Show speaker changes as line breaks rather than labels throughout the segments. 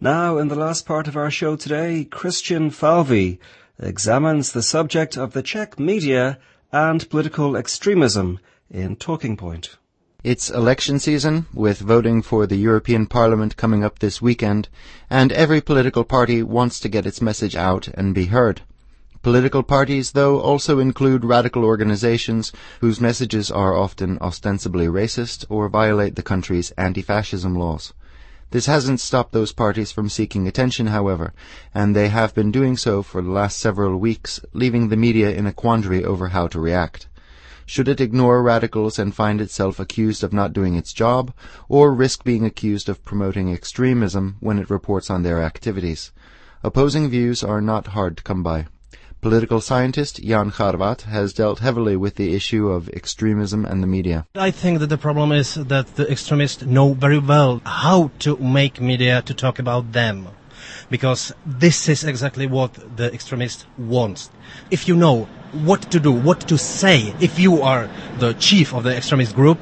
Now, in the last part of our show today, Christian Falvey examines the subject of the Czech media and political extremism in Talking Point.
It's election season, with voting for the European Parliament coming up this weekend, and every political party wants to get its message out and be heard. Political parties, though, also include radical organizations whose messages are often ostensibly racist or violate the country's anti-fascism laws. This hasn't stopped those parties from seeking attention, however, and they have been doing so for the last several weeks, leaving the media in a quandary over how to react. Should it ignore radicals and find itself accused of not doing its job, or risk being accused of promoting extremism when it reports on their activities? Opposing views are not hard to come by. Political scientist Jan Charvat has dealt heavily with the issue of extremism and the media.
I think that the problem is that the extremists know very well how to make media to talk about them. Because this is exactly what the extremist wants. If you know what to do, what to say, if you are the chief of the extremist group,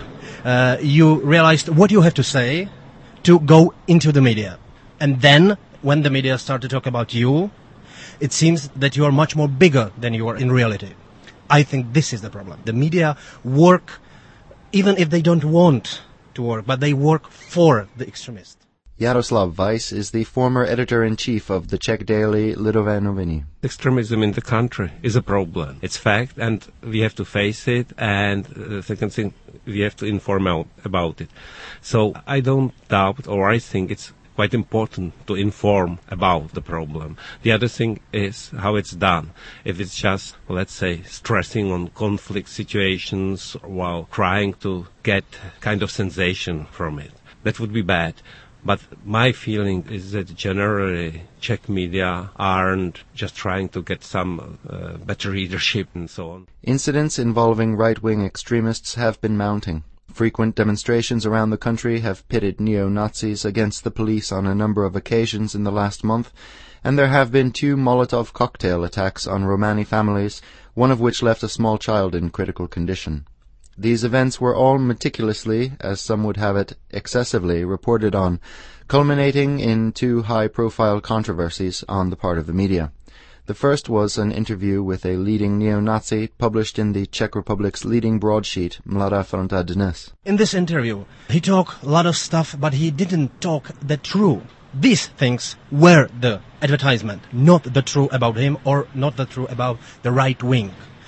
you realize what you have to say to go into the media. And then, when the media start to talk about you, it seems that you are much more bigger than you are in reality. I think this is the problem. The media work, even if they don't want to work, but they work for the extremists.
Jaroslav Weiss is the former editor-in-chief of the Czech daily Lidové noviny.
Extremism in the country is a problem. It's fact, and we have to face it, and the second thing, we have to inform about it. So I don't doubt, or I think it's quite important to inform about the problem. The other thing is how it's done. If it's just, let's say, stressing on conflict situations while trying to get kind of sensation from it, that would be bad. But my feeling is that generally Czech media aren't just trying to get some better readership and so on.
Incidents involving right-wing extremists have been mounting. Frequent demonstrations around the country have pitted neo-Nazis against the police on a number of occasions in the last month, and there have been 2 Molotov cocktail attacks on Romani families, one of which left a small child in critical condition. These events were all meticulously, as some would have it, excessively reported on, culminating in 2 high-profile controversies on the part of the media. The first was an interview with a leading neo-Nazi published in the Czech Republic's leading broadsheet, Mladá fronta Dnes.
In this interview, he talked a lot of stuff, but he didn't talk the true. These things were the advertisement, not the true about him or not the true about the right wing.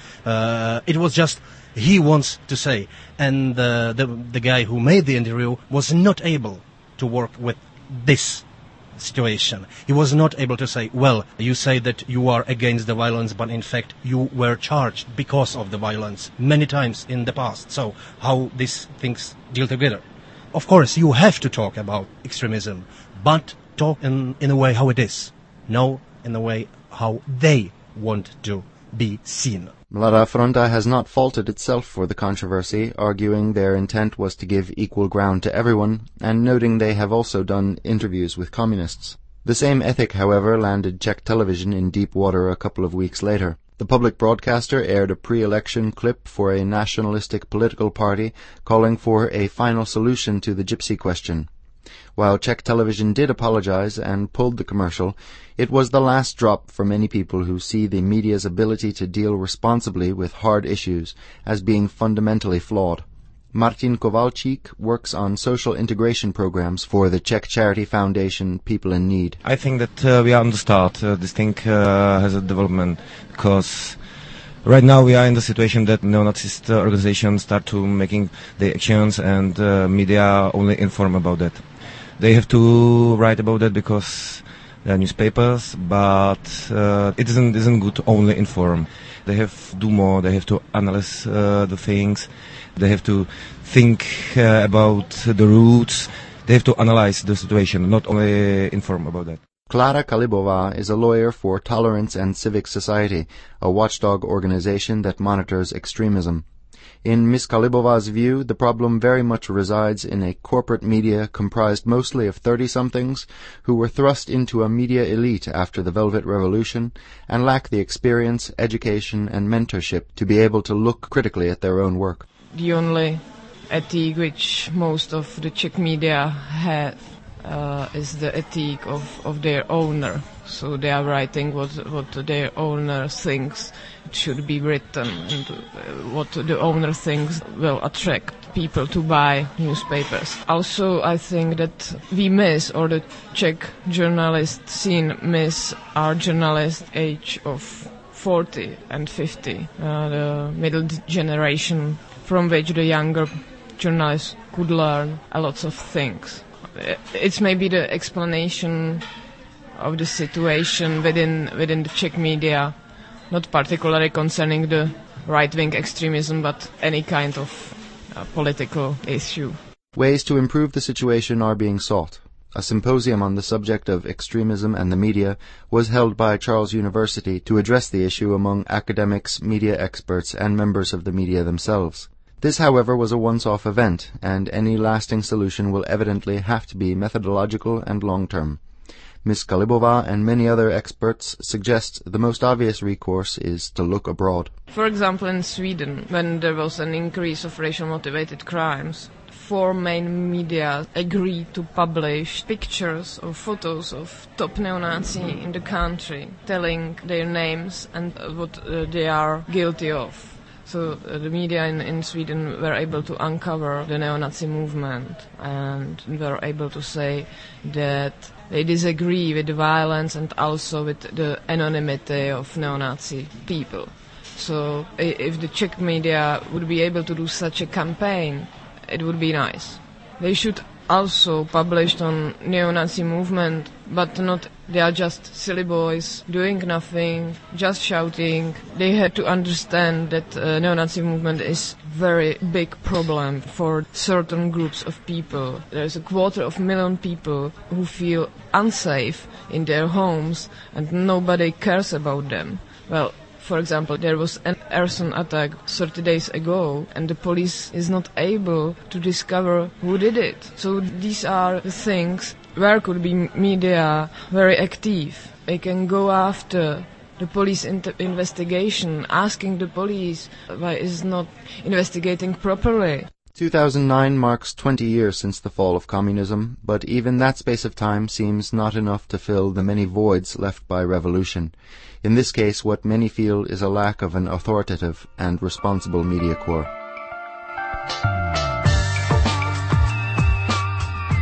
It was just he wants to say, and the guy who made the interview was not able to work with this situation. He was not able to say, well, you say that you are against the violence, but in fact you were charged because of the violence many times in the past. So how these things deal together? Of course, you have to talk about extremism, but talk in a way how it is, no in a way how they want to be seen.
Mladá fronta has not faulted itself for the controversy, arguing their intent was to give equal ground to everyone, and noting they have also done interviews with communists. The same ethic, however, landed Czech television in deep water a couple of weeks later. The public broadcaster aired a pre-election clip for a nationalistic political party calling for a final solution to the gypsy question. While Czech television did apologize and pulled the commercial, it was the last drop for many people who see the media's ability to deal responsibly with hard issues as being fundamentally flawed. Martin Kowalczyk works on social integration programs for the Czech charity foundation People in Need.
I think that we are on the start. This thing has a development because right now we are in the situation that neo-Nazist organizations start to making the actions and media only inform about that. They have to write about that because there are newspapers, but it isn't good to only inform. They have to do more. They have to analyze the things. They have to think about the roots. They have to analyze the situation, not only inform about that.
Klára Kalibová is a lawyer for Tolerance and Civic Society, a watchdog organization that monitors extremism. In Ms. Kalibova's view, the problem very much resides in a corporate media comprised mostly of 30-somethings who were thrust into a media elite after the Velvet Revolution and lack the experience, education and mentorship to be able to look critically at their own work.
The only ethic which most of the Czech media have is the ethic of their owner. So they are writing what their owner thinks should be written, and what the owner thinks will attract people to buy newspapers. Also, I think that we miss, or the Czech journalist scene miss, our journalist age of 40 and 50, the middle generation, from which the younger journalists could learn a lot of things. It's maybe the explanation of the situation within the Czech media, not particularly concerning the right-wing extremism, but any kind of political issue.
Ways to improve the situation are being sought. A symposium on the subject of extremism and the media was held by Charles University to address the issue among academics, media experts, and members of the media themselves. This, however, was a once-off event, and any lasting solution will evidently have to be methodological and long-term. Ms. Kalibova and many other experts suggest the most obvious recourse is to look abroad.
For example, in Sweden, when there was an increase of racial-motivated crimes, 4 main media agreed to publish pictures or photos of top neo-Nazi in the country, telling their names and what they are guilty of. So the media in Sweden were able to uncover the neo-Nazi movement and were able to say that they disagree with the violence and also with the anonymity of neo-Nazi people. So if the Czech media would be able to do such a campaign, it would be nice. They should also publish on neo-Nazi movement, but not they are just silly boys doing nothing, just shouting. They had to understand that neo-Nazi movement is very big problem for certain groups of people. There's 250,000 people who feel unsafe in their homes and nobody cares about them. Well, for example, there was an arson attack 30 days ago and the police is not able to discover who did it. So these are the things where could be media very active. They can go after the police investigation, asking the police why it's not investigating properly.
2009 marks 20 years since the fall of communism, but even that space of time seems not enough to fill the many voids left by revolution. In this case, what many feel is a lack of an authoritative and responsible media corps.